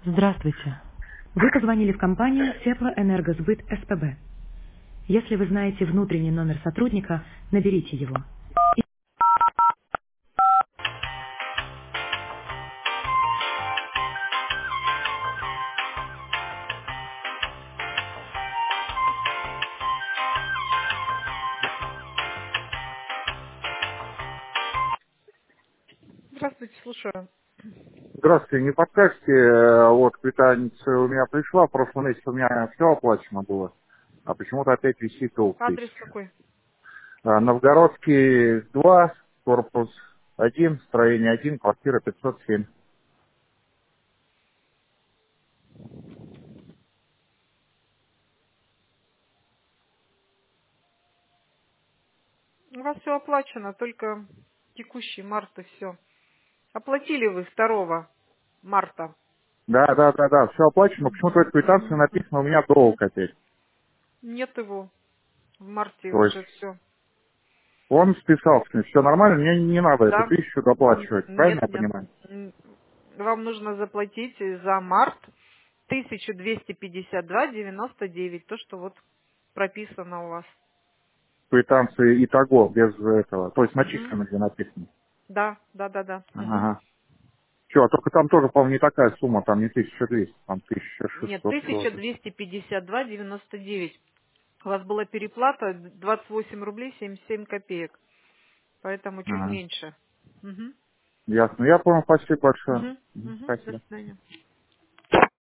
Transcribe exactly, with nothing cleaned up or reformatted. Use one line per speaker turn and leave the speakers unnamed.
Здравствуйте. Вы позвонили в компанию Теплоэнергосбыт СПБ. Если вы знаете внутренний номер сотрудника, наберите его. Здравствуйте, слушаю.
Здравствуйте, не подскажете, э, вот квитанция у меня пришла, в прошлом месяце у меня все оплачено было, а почему-то опять висит долг
Адрес
тысяча.
какой?
А, Новгородский два, корпус один, строение один, квартира пятьсот семь.
У вас все оплачено, только текущий март и все. Оплатили вы второго марта.
Да, да, да, да, все оплачено, но почему-то в
Мгм,
этой квитанции
мгм,
написано у меня
мгм.
долг опять.
Нет его. В марте
То есть
уже все.
он списался, все нормально, мне не надо эту
Да?
тысячу
Н-
доплачивать, правильно
Нет,
я
нет.
понимаю?
М, Вам нужно заплатить за март тысяча двести пятьдесят два девяносто девять. То, что вот прописано у вас.
Квитанции итого, без этого, то есть
Мгм.
начислено, где написано.
Да, да, да, да. Мгм.
Ага. Все, только там тоже, по-моему, не такая сумма, там не тысяча двести, там
Нет,
тысяча шестьсот
тысяча
всего-то.
двести пятьдесят два девяносто девять. У вас была переплата двадцать восемь рублей семьдесят семь копеек. Поэтому чуть
Ага.
меньше. Мгм.
Ясно. Я понял, спасибо большое.
Мгм.
Мгм.
Мгм. До
Спасибо.
свидания.